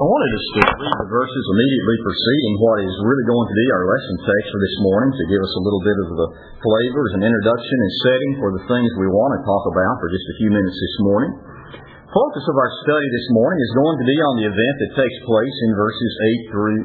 I wanted us to read the verses immediately preceding what is really going to be our lesson text for this morning to give us a little bit of the flavors and introduction and setting for the things we want to talk about for just a few minutes this morning. The focus of our study this morning is going to be on the event that takes place in verses 8 through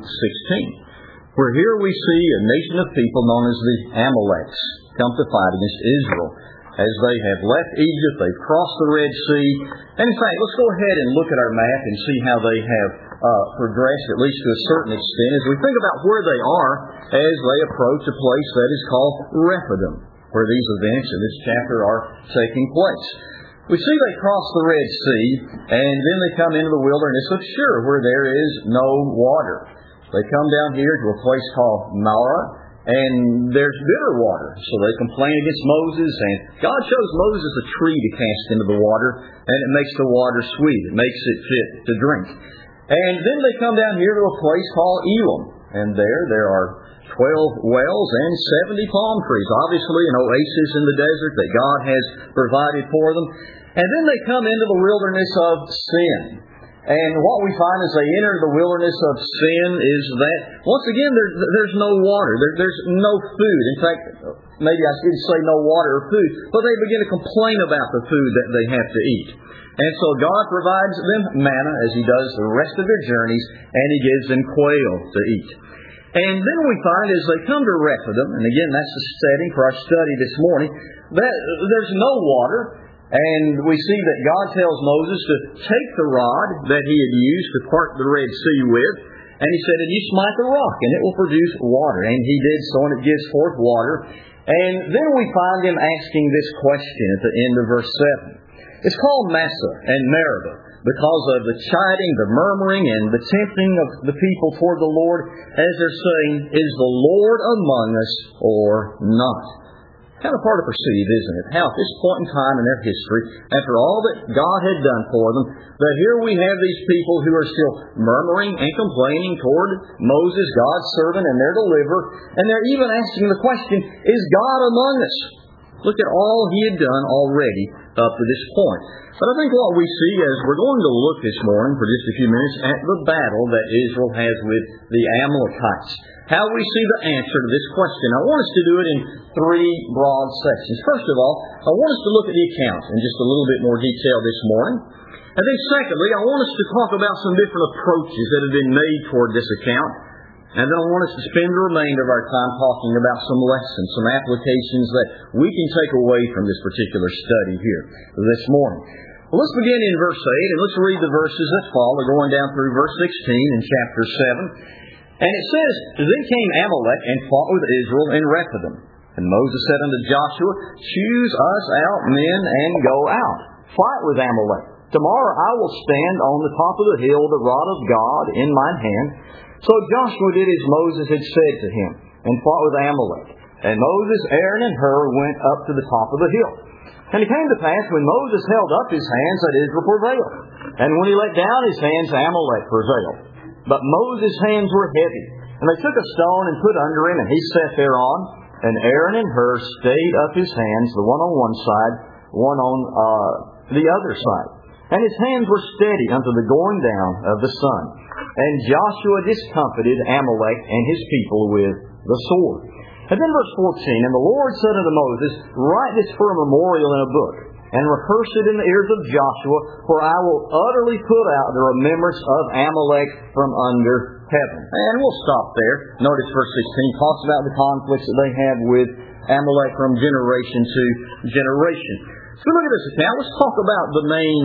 16, where here we see a nation of people known as the Amaleks come to fight against Israel. As they have left Egypt, they've crossed the Red Sea. And in fact, let's go ahead and look at our map and see how they have progressed, at least to a certain extent, as we think about where they are as they approach a place that is called Rephidim, where these events in this chapter are taking place. We see they cross the Red Sea, and then they come into the wilderness of Shur, where there is no water. They come down here to a place called Marah, and there's bitter water. So they complain against Moses, and God shows Moses a tree to cast into the water, and it makes the water sweet. It makes it fit to drink. And then they come down here to a place called Elim, and there are 12 wells and 70 palm trees. Obviously an oasis in the desert that God has provided for them. And then they come into the wilderness of Sin. And what we find as they enter the wilderness of Sin is that, once again, there's no water. There's no food. In fact, maybe I shouldn't say no water or food, but they begin to complain about the food that they have to eat. And so God provides them manna, as He does the rest of their journeys, and He gives them quail to eat. And then we find as they come to Rephidim, and again, that's the setting for our study this morning, that there's no water. And we see that God tells Moses to take the rod that he had used to part the Red Sea with, and He said, and you smite the rock, and it will produce water. And He did so, and it gives forth water. And then we find Him asking this question at the end of verse 7. It's called Massah and Meribah, because of the chiding, the murmuring, and the tempting of the people toward the Lord, as they're saying, is the Lord among us or not? Kind of hard to perceive, isn't it? How at this point in time in their history, after all that God had done for them, that here we have these people who are still murmuring and complaining toward Moses, God's servant and their deliverer, and they're even asking the question, is God among us? Look at all He had done already up to this point. But I think what we see as we're going to look this morning for just a few minutes at the battle that Israel has with the Amalekites. How we see the answer to this question. I want us to do it in three broad sections. First of all, I want us to look at the account in just a little bit more detail this morning. And then secondly, I want us to talk about some different approaches that have been made toward this account. And then I want us to spend the remainder of our time talking about some lessons, some applications that we can take away from this particular study here this morning. Well, let's begin in verse 8, and let's read the verses that follow, going down through verse 16 in chapter 7. And it says, then came Amalek and fought with Israel in Rephidim. And Moses said unto Joshua, choose us out men and go out. Fight with Amalek. Tomorrow I will stand on the top of the hill, the rod of God in mine hand. So Joshua did as Moses had said to him, and fought with Amalek. And Moses, Aaron, and Hur went up to the top of the hill. And it came to pass, when Moses held up his hands, that Israel prevailed. And when he let down his hands, Amalek prevailed. But Moses' hands were heavy. And they took a stone and put under him, and he sat thereon. And Aaron and Hur stayed up his hands, the one on one side, one on the other side. And his hands were steady unto the going down of the sun. And Joshua discomfited Amalek and his people with the sword. And then verse 14, and the Lord said unto Moses, write this for a memorial in a book, and rehearse it in the ears of Joshua, for I will utterly put out the remembrance of Amalek from under heaven. And we'll stop there. Notice verse 16 talks about the conflicts that they have with Amalek from generation to generation. So look at this account. Let's talk about the main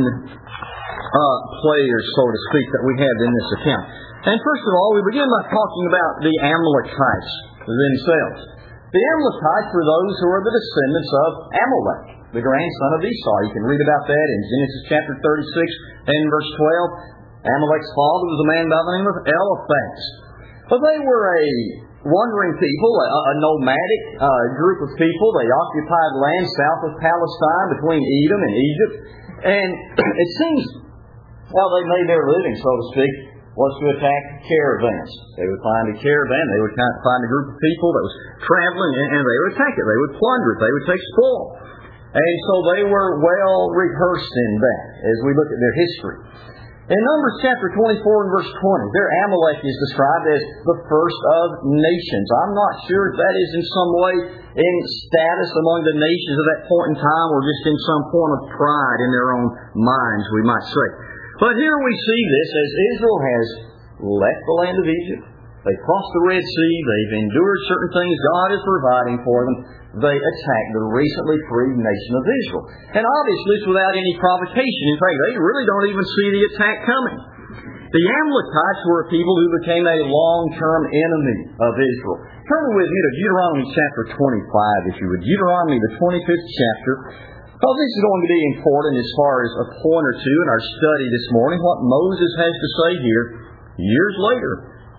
players, so to speak, that we have in this account. And first of all, we begin by talking about the Amalekites themselves. The Amalekites were those who are the descendants of Amalek, the grandson of Esau. You can read about that in Genesis chapter 36 and verse 12. Amalek's father was a man by the name of Eliphaz. But they were a wandering people, a nomadic group of people. They occupied land south of Palestine between Edom and Egypt. And it seems, well, they made their living, so to speak, was to attack caravans. They would find a caravan, they would find a group of people that was traveling, and they would attack it. They would plunder it. They would take spoil. And so they were well rehearsed in that as we look at their history. In Numbers chapter 24 and verse 20, there Amalek is described as the first of nations. I'm not sure if that is in some way in status among the nations of that point in time, or just in some point of pride in their own minds, we might say. But here we see this as Israel has left the land of Egypt. They crossed the Red Sea. They've endured certain things God is providing for them. They attack the recently freed nation of Israel. And obviously it's without any provocation. In fact, they really don't even see the attack coming. The Amalekites were a people who became a long-term enemy of Israel. Turn with me to Deuteronomy chapter 25, if you would. Deuteronomy, the 25th chapter. Because this is going to be important as far as a point or two in our study this morning, what Moses has to say here years later,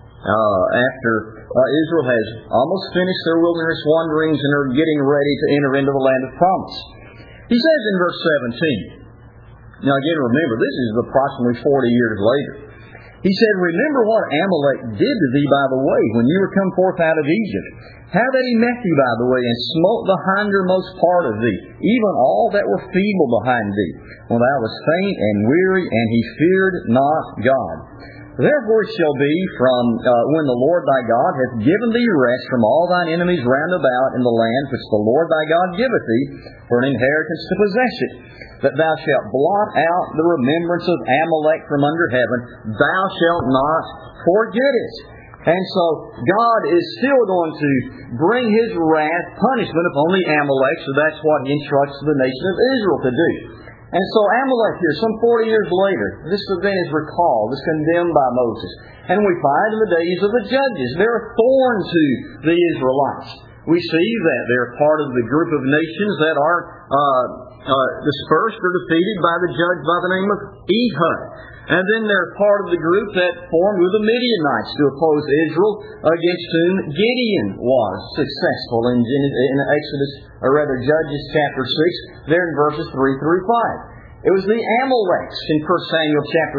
after Israel has almost finished their wilderness wanderings and are getting ready to enter into the land of promise. He says in verse 17, now again remember, this is approximately 40 years later. He said, remember what Amalek did to thee by the way, when you were come forth out of Egypt. How that he met thee by the way, and smote the hindermost part of thee, even all that were feeble behind thee, when thou wast faint and weary, and he feared not God. Therefore it shall be from when the Lord thy God hath given thee rest from all thine enemies round about in the land which the Lord thy God giveth thee for an inheritance to possess it, that thou shalt blot out the remembrance of Amalek from under heaven, thou shalt not forget it. And so God is still going to bring His wrath, punishment upon the Amalek, so that's what He instructs the nation of Israel to do. And so Amalek here, some 40 years later, this event is recalled, is condemned by Moses. And we find in the days of the judges, they're a thorn to the Israelites. We see that they're part of the group of nations that are dispersed or defeated by the judge by the name of Ehud. And then they're part of the group that formed with the Midianites to oppose Israel, against whom Gideon was successful in Judges chapter 6, there in verses 3 through 5. It was the Amaleks in 1 Samuel chapter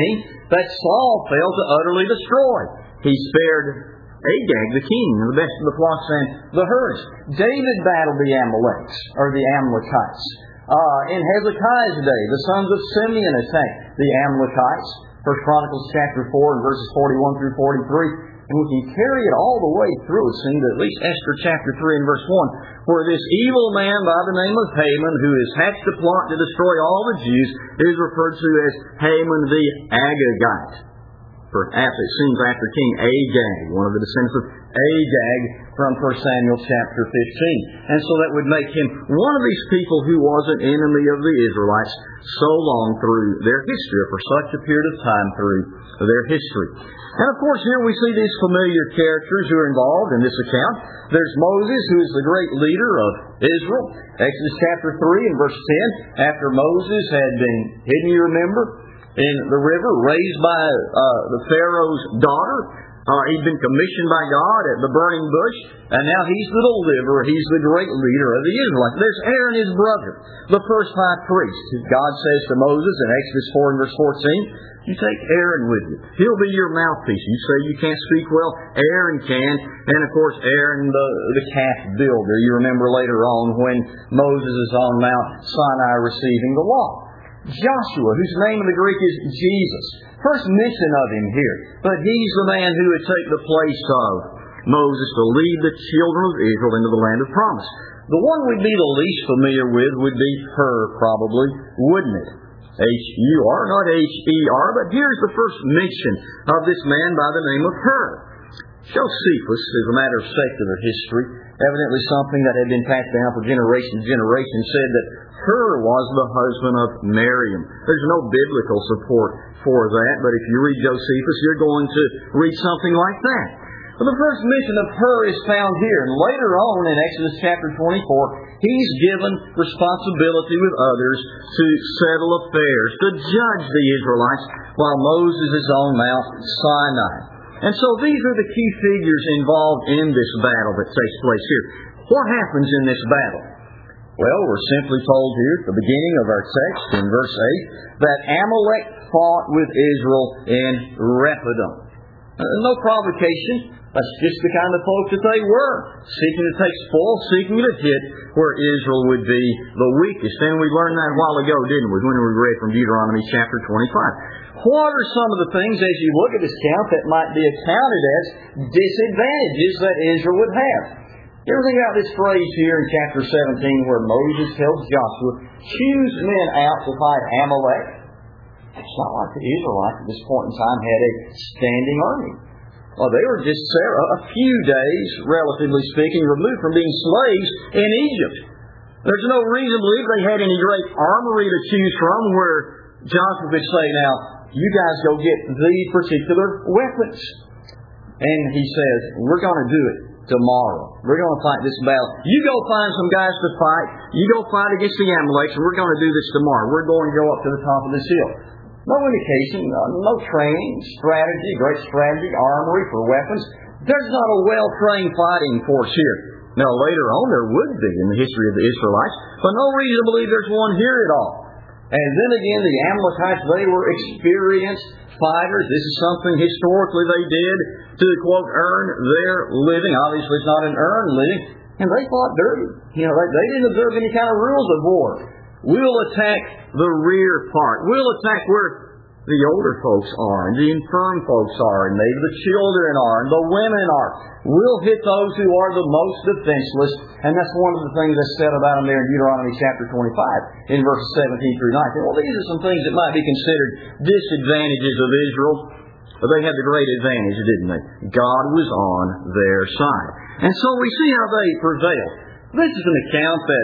15 that Saul failed to utterly destroy. He spared Agag, the king, and the best of the flocks and the herds. David battled the Amaleks, or the Amalekites. In Hezekiah's day, the sons of Simeon attacked the Amalekites. 1 Chronicles chapter 4 and verses 41 through 43. And we can carry it all the way through us into at least Esther chapter 3 and verse 1, where this evil man by the name of Haman, who has hatched a plot to destroy all the Jews, is referred to as Haman the Agagite. Perhaps it seems after King Agag, one of the descendants of Agag from 1 Samuel chapter 15. And so that would make him one of these people who was an enemy of the Israelites so long through their history, or for such a period of time through their history. And of course here we see these familiar characters who are involved in this account. There's Moses, who is the great leader of Israel. Exodus chapter 3 and verse 10, after Moses had been hidden, you remember, in the river, raised by the Pharaoh's daughter. He'd been commissioned by God at the burning bush, and now he's the deliverer. He's the great leader of the Israelites. There's Aaron, his brother, the first high priest. God says to Moses in Exodus 4 and verse 14, you take Aaron with you. He'll be your mouthpiece. You say you can't speak well, Aaron can. And of course, Aaron, the calf builder. You remember later on when Moses is on Mount Sinai receiving the law. Joshua, whose name in the Greek is Jesus. First mention of him here. But he's the man who would take the place of Moses to lead the children of Israel into the land of promise. The one we'd be the least familiar with would be Hur, probably, wouldn't it? H-U-R, not H-E-R, but here's the first mention of this man by the name of Hur. Josephus, as a matter of secular history, evidently something that had been passed down for generation to generation, said that Hur was the husband of Miriam. There's no biblical support for that, but if you read Josephus, you're going to read something like that. But the first mention of Hur is found here, and later on in Exodus chapter 24, he's given responsibility with others to settle affairs, to judge the Israelites, while Moses is on Mount Sinai. And so these are the key figures involved in this battle that takes place here. What happens in this battle? Well, we're simply told here at the beginning of our text in verse 8 that Amalek fought with Israel in Rephidim. No provocation. That's just the kind of folk that they were. Seeking to take spoil, seeking to hit where Israel would be the weakest. And we learned that a while ago, didn't we, when we read from Deuteronomy chapter 25. What are some of the things, as you look at this count, that might be accounted as disadvantages that Israel would have? You ever think about this phrase here in chapter 17 where Moses tells Joshua, choose men out to fight Amalek? It's not like the Israelites at this point in time had a standing army. Well, they were just a few days, relatively speaking, removed from being slaves in Egypt. There's no reason to believe they had any great armory to choose from where Joshua could say, now, you guys go get these particular weapons. And he says, we're going to do it tomorrow. We're going to fight this battle. You go find some guys to fight. You go fight against the Amaleks, and we're going to do this tomorrow. We're going to go up to the top of this hill. No indication, no training, great strategy, armory for weapons. There's not a well-trained fighting force here. Now, later on, there would be in the history of the Israelites, but no reason to believe there's one here at all. And then again, the Amalekites, they were experienced fighters. This is something historically they did to, quote, earn their living. Obviously, it's not an earned living. And they fought dirty. They didn't observe any kind of rules of war. We'll attack the rear part. We'll attack where the older folks are, and the infirm folks are, and maybe the children are, and the women are. We'll hit those who are the most defenseless. And that's one of the things that's said about them there in Deuteronomy chapter 25, in verses 17 through 19. Well, these are some things that might be considered disadvantages of Israel. But they had the great advantage, didn't they? God was on their side. And so we see how they prevailed. This is an account that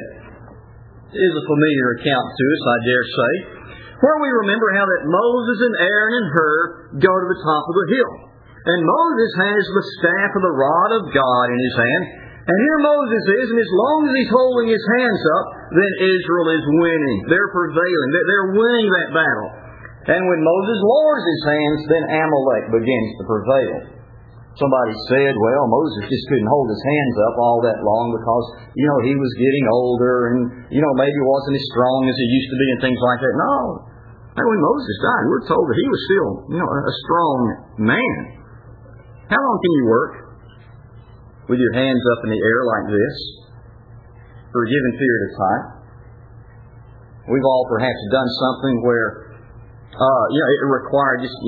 is a familiar account to us, I dare say, where we remember how that Moses and Aaron and Hur go to the top of the hill. And Moses has the staff of the rod of God in his hand. And here Moses is, and as long as he's holding his hands up, then Israel is winning. They're prevailing. They're winning that battle. And when Moses lowers his hands, then Amalek begins to prevail. Somebody said, well, Moses just couldn't hold his hands up all that long because, he was getting older and, maybe wasn't as strong as he used to be and things like that. No. And when Moses died, we're told that he was still, a strong man. How long can you work with your hands up in the air like this for a given period of time? We've all perhaps done something where it required just,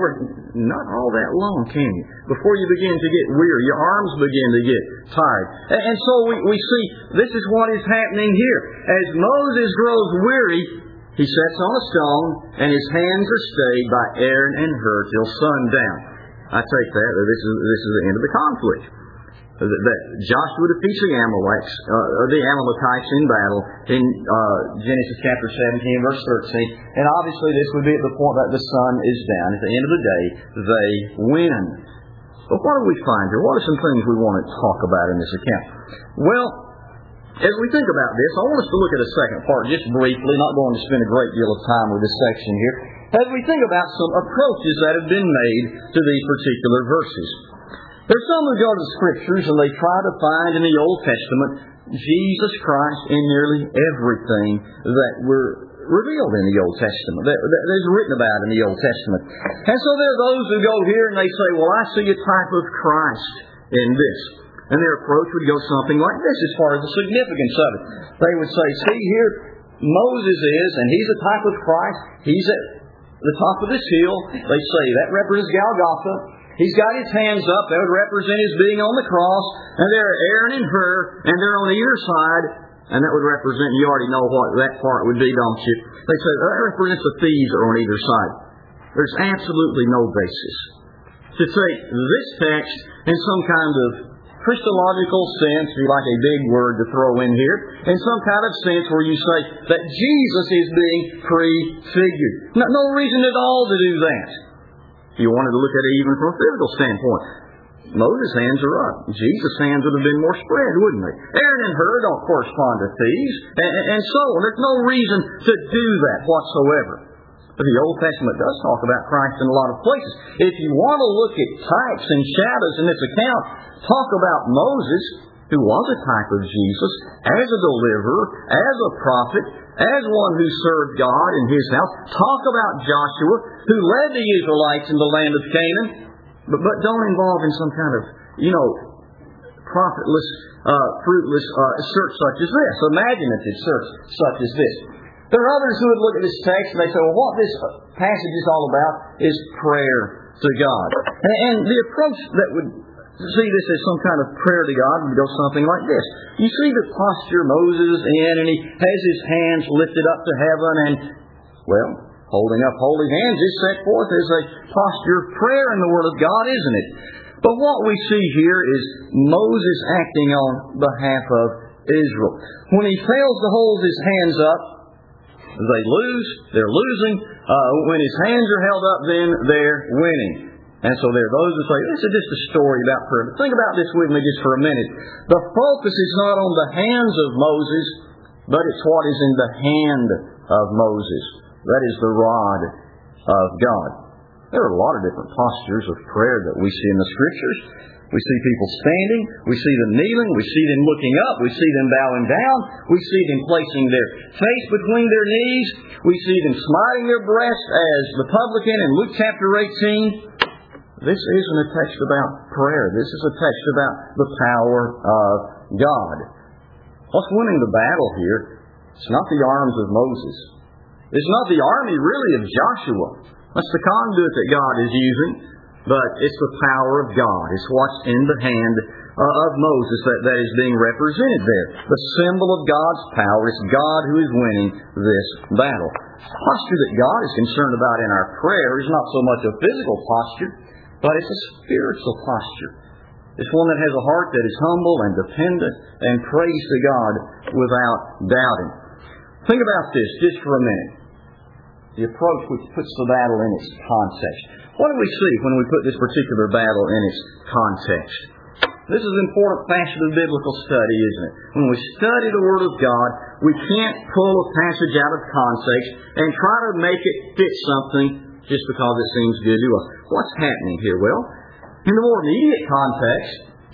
not all that long, can you? Before you begin to get weary, your arms begin to get tired. And so we see this is what is happening here. As Moses grows weary, he sits on a stone, and his hands are stayed by Aaron and Hur till sundown. I take that this is the end of the conflict. That Joshua defeats the Amalekites in battle in Genesis chapter 17, verse 13. And obviously this would be at the point that the sun is down. At the end of the day, they win. But what do we find here? What are some things we want to talk about in this account? Well, as we think about this, I want us to look at a second part just briefly, not going to spend a great deal of time with this section here, as we think about some approaches that have been made to these particular verses. There's some who go to the Scriptures and they try to find in the Old Testament Jesus Christ in nearly everything that were revealed in the Old Testament, that is written about in the Old Testament. And so there are those who go here and they say, well, I see a type of Christ in this. And their approach would go something like this as far as the significance of it. They would say, see here, Moses is, and he's a type of Christ. He's at the top of this hill. They say that represents Golgotha. He's got his hands up. That would represent his being on the cross. And there are Aaron and Hur, and they're on either side. And that would represent, you already know what that part would be, don't you? They say that represents the thieves are on either side. There's absolutely no basis to take this text in some kind of Christological sense, if you like a big word to throw in here, in some kind of sense where you say that Jesus is being prefigured. No reason at all to do that. If you wanted to look at it even from a physical standpoint, Moses' hands are up. Jesus' hands would have been more spread, wouldn't they? Aaron and Hur don't correspond to thieves, and so on. There's no reason to do that whatsoever. But the Old Testament does talk about Christ in a lot of places. If you want to look at types and shadows in this account, talk about Moses, who was a type of Jesus, as a deliverer, as a prophet, as one who served God in His house. Talk about Joshua, who led the Israelites in the land of Canaan. but don't involve in some kind of, profitless, fruitless search such as this, imaginative search such as this. There are others who would look at this text and they say, well, what this passage is all about is prayer to God. And the approach that would see this as some kind of prayer to God would go something like this. You see the posture Moses is in, and he has his hands lifted up to heaven, and, well, holding up holy hands is set forth as a posture of prayer in the Word of God, isn't it? But what we see here is Moses acting on behalf of Israel. When he fails to hold his hands up, they lose, they're losing. When his hands are held up, then they're winning. And so there are those who say, this is just a story about prayer. But think about this with me just for a minute. The focus is not on the hands of Moses, but it's what is in the hand of Moses. That is the rod of God. There are a lot of different postures of prayer that we see in the Scriptures. We see people standing, we see them kneeling, we see them looking up, we see them bowing down, we see them placing their face between their knees, we see them smiting their breast as the publican in Luke chapter 18. This isn't a text about prayer. This is a text about the power of God. What's winning the battle here? It's not the arms of Moses. It's not the army, really, of Joshua. That's the conduit that God is using. But it's the power of God. It's what's in the hand of Moses that is being represented there. The symbol of God's power. It's God who is winning this battle. The posture that God is concerned about in our prayer is not so much a physical posture, but it's a spiritual posture. It's one that has a heart that is humble and dependent and prays to God without doubting. Think about this just for a minute. The approach which puts the battle in its context. What do we see when we put this particular battle in its context? This is an important facet of biblical study, isn't it? When we study the Word of God, we can't pull a passage out of context and try to make it fit something just because it seems good to us. What's happening here? Well, in the more immediate context,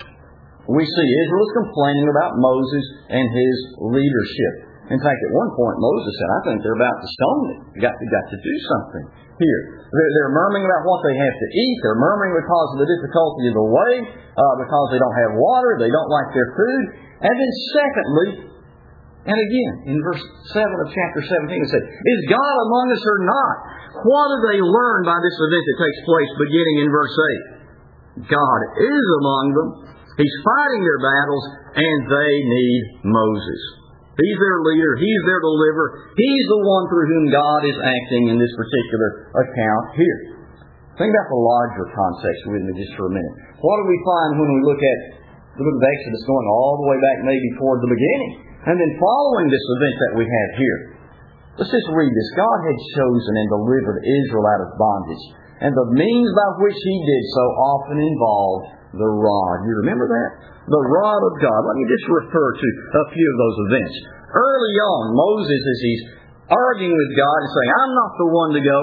we see Israel is complaining about Moses and his leadership. In fact, at one point, Moses said, I think they're about to stone me. You've got to do something here. They're murmuring about what they have to eat. They're murmuring because of the difficulty of the way, because they don't have water, they don't like their food. And then secondly, and again, in verse 7 of chapter 17, it said, is God among us or not? What do they learn by this event that takes place beginning in verse 8? God is among them. He's fighting their battles, and they need Moses. He's their leader. He's their deliverer. He's the one through whom God is acting in this particular account here. Think about the larger context with me just for a minute. What do we find when we look at the book of Exodus going all the way back maybe toward the beginning? And then following this event that we have here. Let's just read this. God had chosen and delivered Israel out of bondage. And the means by which He did so often involved the rod. You remember that? The rod of God. Let me just refer to a few of those events. Early on, Moses, as he's arguing with God and saying, I'm not the one to go,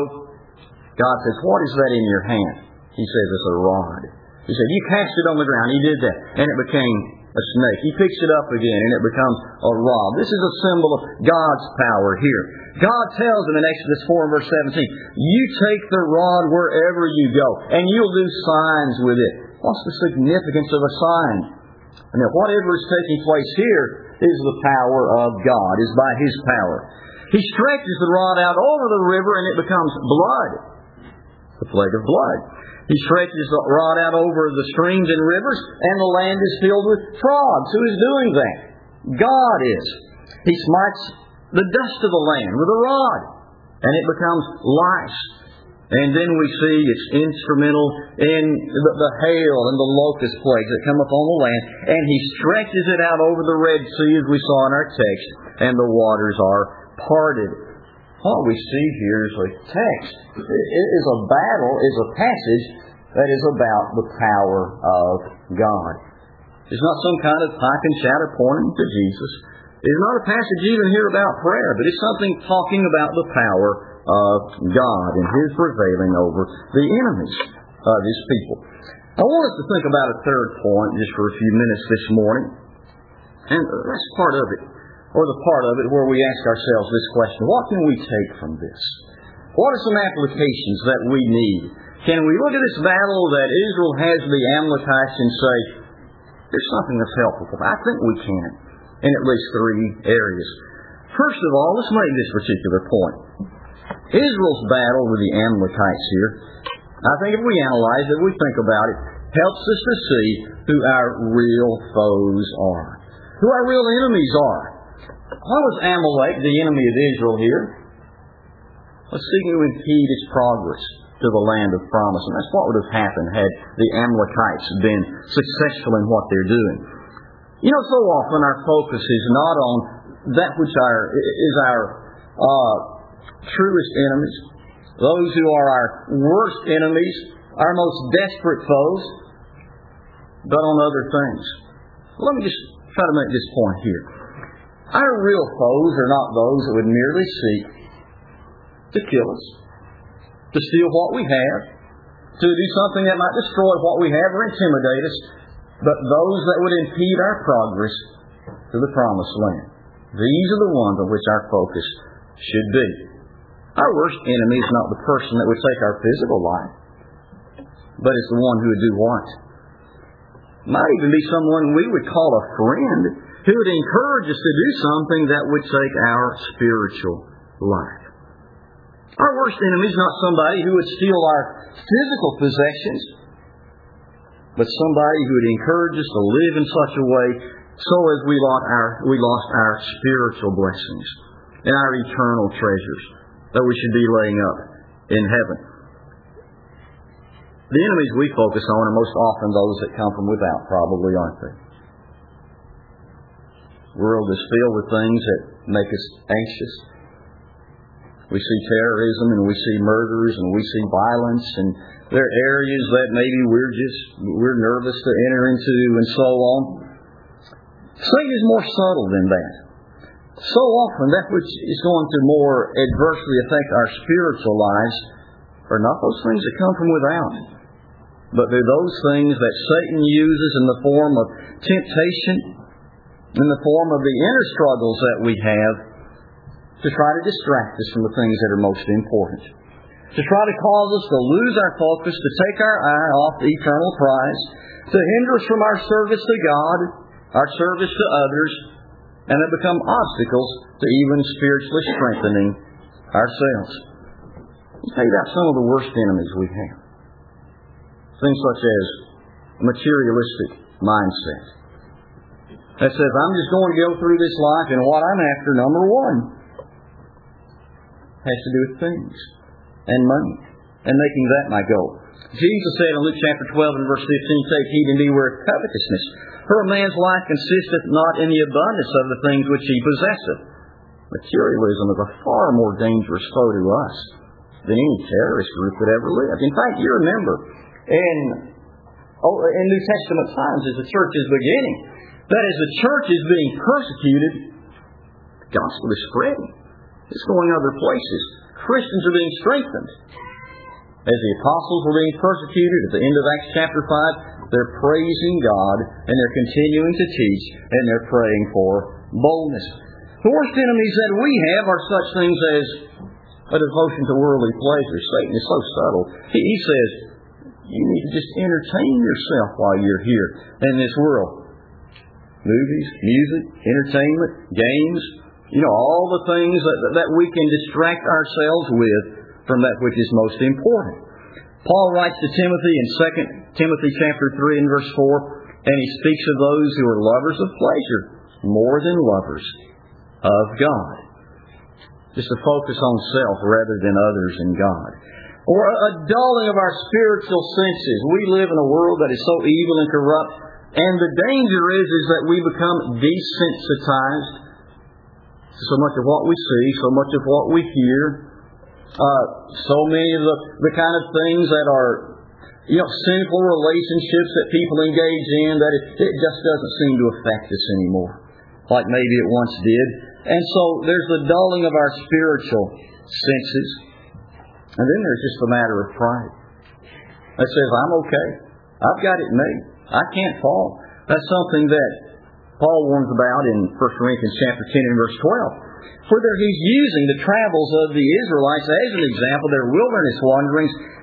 God says, what is that in your hand? He says, it's a rod. He said, you cast it on the ground. He did that. And it became a snake. He picks it up again and it becomes a rod. This is a symbol of God's power here. God tells him in Exodus 4 and verse 17, you take the rod wherever you go and you'll do signs with it. What's the significance of a sign? And that whatever is taking place here is the power of God, is by His power. He stretches the rod out over the river and it becomes blood. The plague of blood. He stretches the rod out over the streams and rivers and the land is filled with frogs. Who is doing that? God is. He smites the dust of the land with a rod and it becomes lice. And then we see it's instrumental in the hail and the locust plagues that come upon the land. And He stretches it out over the Red Sea, as we saw in our text, and the waters are parted. What we see here is a text. It is a battle, is a passage that is about the power of God. It's not some kind of pipe and shadow pointing to Jesus. It's not a passage even here about prayer, but it's something talking about the power of God and His prevailing over the enemies of His people. I want us to think about a third point just for a few minutes this morning. And that's part of it, or the part of it where we ask ourselves this question: what can we take from this? What are some applications that we need Can we look at this battle that Israel has with the Amalekites and say, there's something that's helpful? I think we can, in at least three areas. First of all, let's make this particular point. Israel's battle with the Amalekites here, I think if we analyze it, we think about it, helps us to see who our real foes are, who our real enemies are. Why was Amalek the enemy of Israel here? Let's see who impede its progress to the land of promise. And that's what would have happened had the Amalekites been successful in what they're doing. You know, so often our focus is not on that which is our truest enemies, those who are our worst enemies, our most desperate foes, but on other things. Let me just try to make this point here. Our real foes are not those that would merely seek to kill us, to steal what we have, to do something that might destroy what we have or intimidate us, but those that would impede our progress to the promised land. These are the ones on which our focus should be. Our worst enemy is not the person that would take our physical life, but it's the one who would do what? Might even be someone we would call a friend who would encourage us to do something that would take our spiritual life. Our worst enemy is not somebody who would steal our physical possessions, but somebody who would encourage us to live in such a way so as we lost our spiritual blessings and our eternal treasures that we should be laying up in heaven. The enemies we focus on are most often those that come from without, probably, aren't they? The world is filled with things that make us anxious. We see terrorism and we see murders and we see violence, and there are areas that maybe we're nervous to enter into and so on. Satan is more subtle than that. So often that which is going to more adversely affect our spiritual lives are not those things that come from without, but they're those things that Satan uses in the form of temptation, in the form of the inner struggles that we have, to try to distract us from the things that are most important, to try to cause us to lose our focus, to take our eye off the eternal prize, to hinder us from our service to God, our service to others, and that become obstacles to even spiritually strengthening ourselves. Let me tell you about some of the worst enemies we have. Things such as a materialistic mindset that says, I'm just going to go through this life, and what I'm after, number one, has to do with things and money and making that my goal. Jesus said in Luke chapter 12 and verse 15, take heed and beware of covetousness. For a man's life consisteth not in the abundance of the things which he possesseth. Materialism is a far more dangerous foe to us than any terrorist group could ever live. In fact, you remember in New Testament times as the church is beginning, that as the church is being persecuted, the gospel is spreading. It's going other places. Christians are being strengthened. As the apostles were being persecuted at the end of Acts chapter 5, they're praising God and they're continuing to teach and they're praying for boldness. The worst enemies that we have are such things as a devotion to worldly pleasures. Satan is so subtle. He says, you need to just entertain yourself while you're here in this world. Movies, music, entertainment, games, all the things that we can distract ourselves with from that which is most important. Paul writes to Timothy in 2 Timothy chapter 3 and verse 4, and he speaks of those who are lovers of pleasure more than lovers of God. Just a focus on self rather than others and God. Or a dulling of our spiritual senses. We live in a world that is so evil and corrupt, and the danger is that we become desensitized to so much of what we see, so much of what we hear, so many of the kind of things that are, sinful relationships that people engage in, that it just doesn't seem to affect us anymore, like maybe it once did. And so there's the dulling of our spiritual senses. And then there's just the matter of pride that says, I'm okay. I've got it made. I can't fall. That's something that Paul warns about in 1 Corinthians chapter 10 and verse 12. For there he's using the travels of the Israelites as an example, their wilderness wanderings,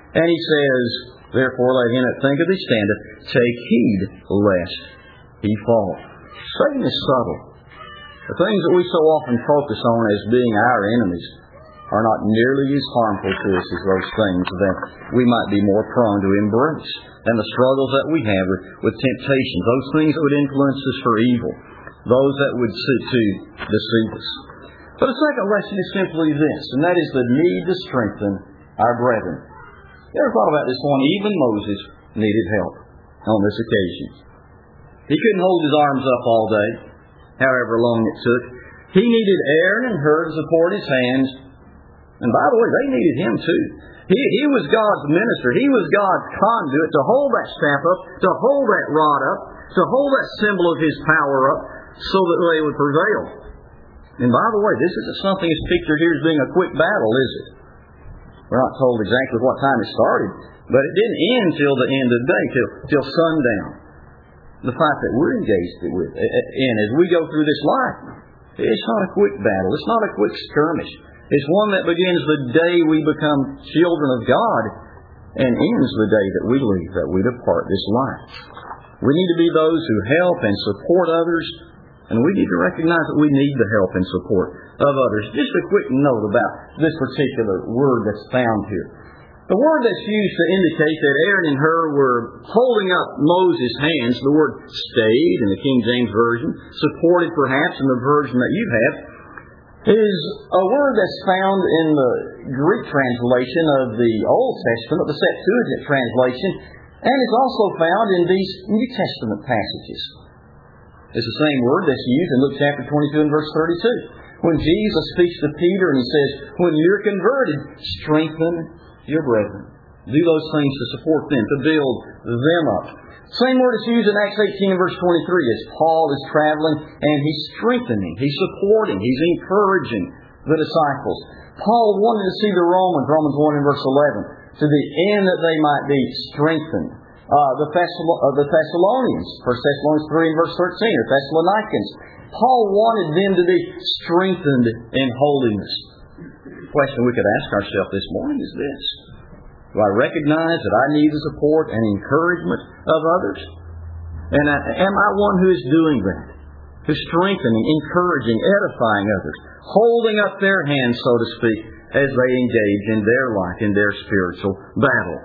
And he says, therefore let him that thinketh he standeth take heed lest he fall. Satan is subtle. The things that we so often focus on as being our enemies are not nearly as harmful to us as those things that we might be more prone to embrace. And the struggles that we have with temptations, those things that would influence us for evil, those that would seek to deceive us. But the second lesson is simply this, and that is the need to strengthen our brethren. You ever thought about this one? Even Moses needed help on this occasion. He couldn't hold his arms up all day, however long it took. He needed Aaron and Hur to support his hands. And by the way, they needed him too. He was God's minister. He was God's conduit to hold that staff up, to hold that rod up, to hold that symbol of His power up so that they would prevail. And by the way, this isn't something that's pictured here as being a quick battle, is it? We're not told exactly what time it started, but it didn't end till the end of the day, till sundown. The fight that we're engaged in as we go through this life, it's not a quick battle. It's not a quick skirmish. It's one that begins the day we become children of God and ends the day that we leave, that we depart this life. We need to be those who help and support others, and we need to recognize that we need the help and support of others. Just a quick note about this particular word that's found here. The word that's used to indicate that Aaron and Hur were holding up Moses' hands, the word stayed in the King James Version, supported perhaps in the version that you have, is a word that's found in the Greek translation of the Old Testament, the Septuagint translation, and is also found in these New Testament passages. It's the same word that's used in Luke chapter 22 and verse 32. When Jesus speaks to Peter and He says, when you're converted, strengthen your brethren. Do those things to support them, to build them up. Same word is used in Acts 18 and verse 23 as Paul is traveling and he's strengthening, he's supporting, he's encouraging the disciples. Paul wanted to see the Romans 1 and verse 11, to the end that they might be strengthened. The Thessalonians, 1 Thessalonians 3 and verse 13, or Thessalonians, Paul wanted them to be strengthened in holiness. The question we could ask ourselves this morning is this: do I recognize that I need the support and encouragement of others? And am I one who is doing that? Who's strengthening, encouraging, edifying others, holding up their hands, so to speak, as they engage in their life, in their spiritual battle.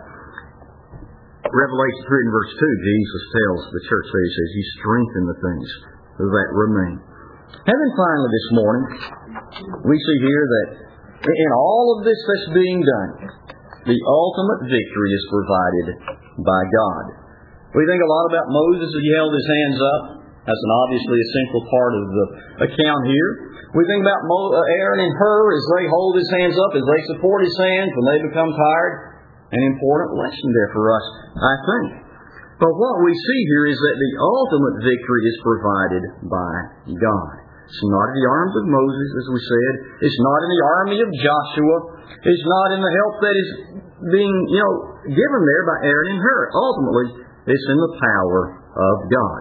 Revelation 3 and verse 2, Jesus tells the church there, He says, He strengthened the things that remain. And then finally this morning, we see here that in all of this that's being done, the ultimate victory is provided by God. We think a lot about Moses as he held his hands up. That's an obviously essential part of the account here. We think about Aaron and Hur as they hold his hands up, as they support his hands when they become tired. An important lesson there for us, I think. But what we see here is that the ultimate victory is provided by God. It's not in the arms of Moses, as we said. It's not in the army of Joshua. It's not in the help that is being, given there by Aaron and Hur. Ultimately, it's in the power of God.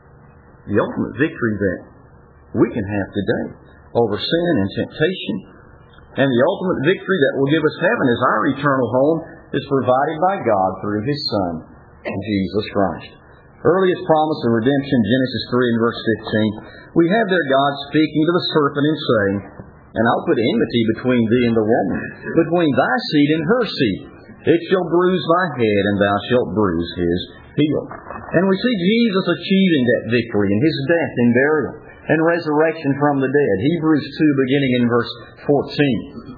The ultimate victory that we can have today over sin and temptation, and the ultimate victory that will give us heaven as our eternal home, is provided by God through His Son, Jesus Christ. Earliest promise of redemption, Genesis 3 and verse 15, we have there God speaking to the serpent and saying, and I'll put enmity between thee and the woman, between thy seed and her seed. It shall bruise thy head, and thou shalt bruise his heel. And we see Jesus achieving that victory in His death and burial and resurrection from the dead. Hebrews 2 beginning in verse 14.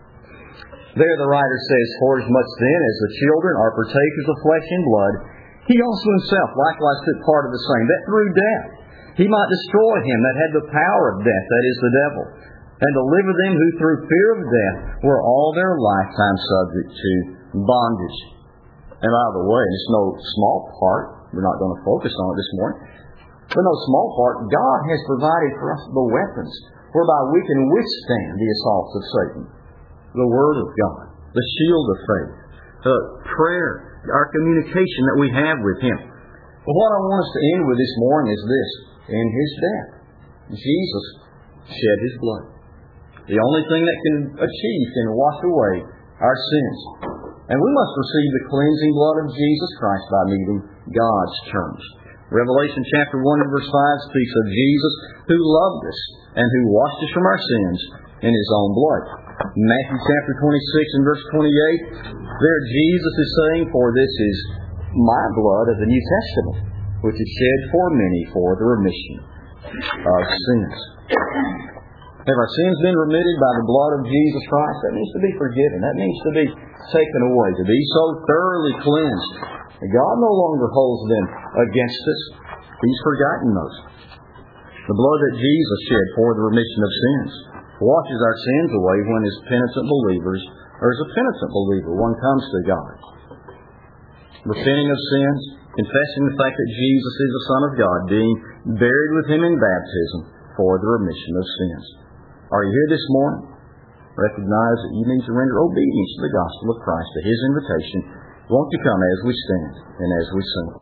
There the writer says, for as much then as the children are partakers of flesh and blood, He also Himself likewise took part of the same, that through death He might destroy him that had the power of death, that is the devil, and deliver them who through fear of death were all their lifetime subject to bondage. And by the way, it's no small part, we're not going to focus on it this morning, but no small part, God has provided for us the weapons whereby we can withstand the assaults of Satan. The Word of God, the shield of faith, prayer, our communication that we have with Him. But what I want us to end with this morning is this: in His death, Jesus shed His blood. The only thing that can wash away our sins. And we must receive the cleansing blood of Jesus Christ by meeting God's terms. Revelation chapter 1 and verse 5 speaks of Jesus who loved us and who washed us from our sins in His own blood. Matthew chapter 26 and verse 28, there Jesus is saying, "For this is my blood of the New Testament, which is shed for many for the remission of sins." Have our sins been remitted by the blood of Jesus Christ? That means to be forgiven. That means to be taken away, to be so thoroughly cleansed. God no longer holds them against us. He's forgotten those. The blood that Jesus shed for the remission of sins washes our sins away when as penitent believers, or as a penitent believer, one comes to God. Repenting of sins, confessing the fact that Jesus is the Son of God, being buried with Him in baptism for the remission of sins. Are you here this morning? Recognize that you need to render obedience to the gospel of Christ, to His invitation. Won't you come as we stand and as we sing?